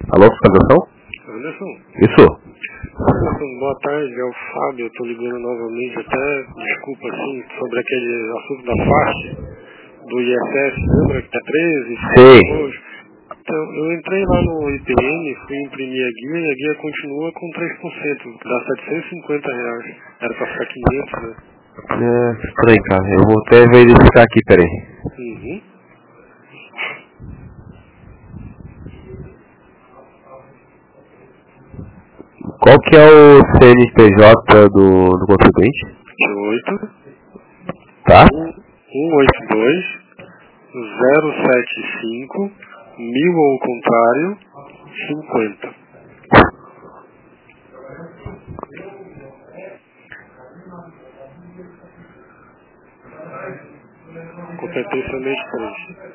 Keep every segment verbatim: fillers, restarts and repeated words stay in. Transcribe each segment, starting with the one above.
Alô, fiscalização? Anderson? Isso. Anderson, boa tarde, é o Fábio, eu tô ligando novamente, até, desculpa assim, sobre aquele assunto da faixa do I S S, lembra que tá treze? Sim. Então, eu entrei lá no I P N, fui imprimir a guia e a guia continua com três por cento, dá setecentos e cinquenta reais, era pra ficar quinhentos, né? É, estranho, cara, eu vou até verificar aqui, peraí. Uhum. Qual que é o C N P J do, do contribuinte? oito, Tá? um oito dois, zero sete cinco, mil ao contrário, cinquenta. Competência mês três.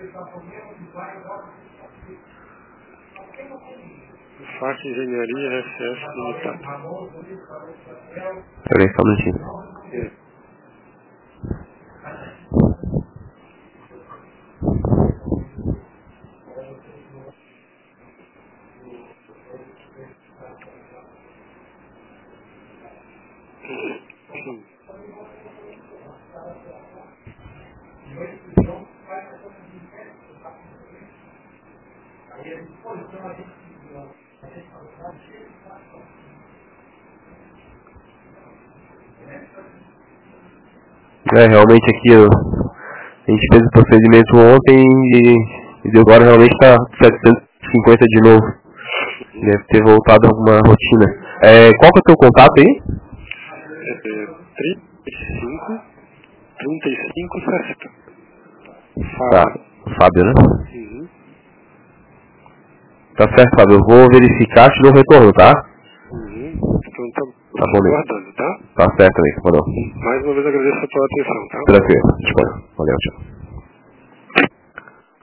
Faixa Engenharia S S Limitada. Peraí, só um minutinho. É. É, realmente aqui, ó, a gente fez o procedimento ontem e, e agora realmente tá setecentos e cinquenta de novo. Deve ter voltado alguma rotina. É, qual que é o teu contato aí? É, trinta e cinco, trinta e cinco, sessenta. Tá, Fábio. Fábio, né? Uhum. Tá certo, Fábio. Eu vou verificar, te dou um retorno, tá? Uhum. Então tá, Tá bom, mesmo. aguardando, tá? Tá certo, amigo. Valeu. Mais uma vez agradeço a tua atenção, tá? Tranquilo. Valeu. Tchau.